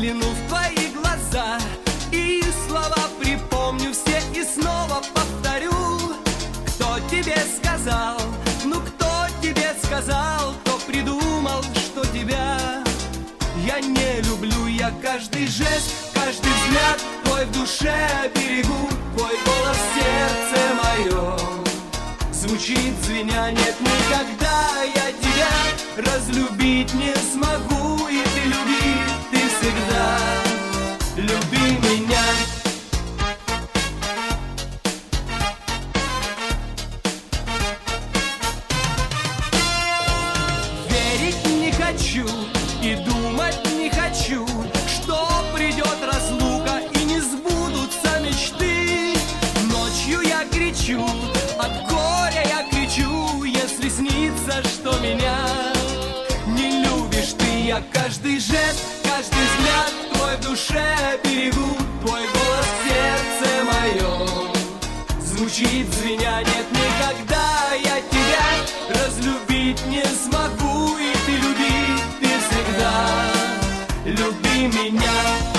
взгляну в твои глаза и слова припомню все и снова повторю. Кто тебе сказал, ну кто тебе сказал, кто придумал, что тебя я не люблю? Я каждый жест, каждый взгляд твой в душе берегу, твой голос в сердце моем звучит звеня. Нет, никогда я тебя разлюбить не смогу, и ты люби, ты всегда люби меня. Верить не хочу и думать не хочу, что придет разлука и не сбудутся мечты. Ночью я кричу, от горя я кричу, если снится, что меня не любишь ты. Я каждый жест, каждый взгляд твой в душе берегу, твой голос в сердце моем звучит звеня. Нет, никогда я тебя разлюбить не смогу, и ты люби, ты всегда люби меня.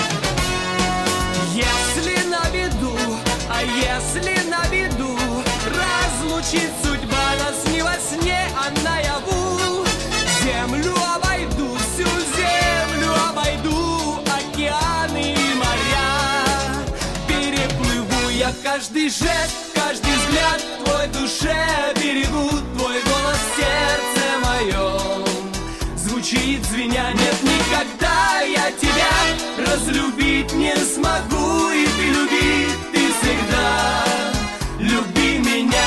Если на беду, а если на беду разлучит судьба нас не во сне, а наяву, землю обойду, всю землю обойду, океаны и моря переплыву. Я каждый жест, каждый взгляд твой в душе берегу, твой голос в сердце моем звучит звеня. Нет, никогда я тебя разлюбить не смогу, и ты люби, ты всегда люби меня.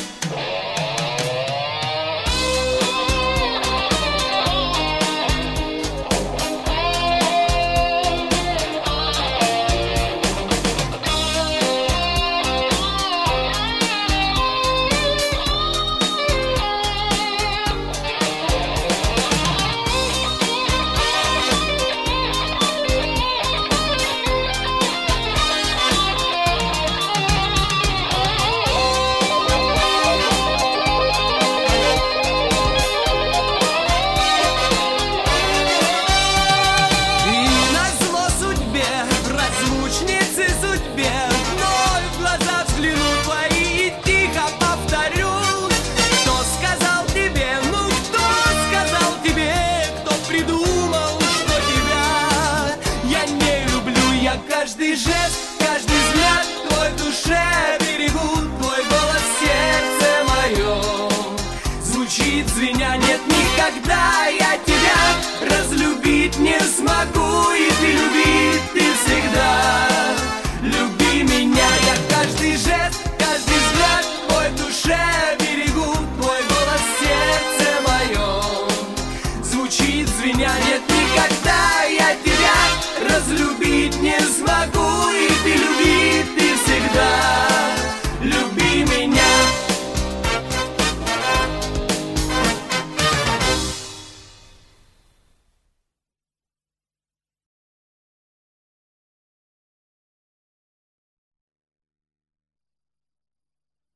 Каждый жест, каждый взгляд твой в душе берегу, твой голос в сердце моем звучит звеня. Нет, никогда я тебя разлюбить не смогу, и ты люби, ты всегда люби меня. Я каждый жест, каждый взгляд твой в душе берегу, твой голос в сердце моем звучит звеня. Нет, никогда я тебя разлюбить не смогу, и ты люби, ты всегда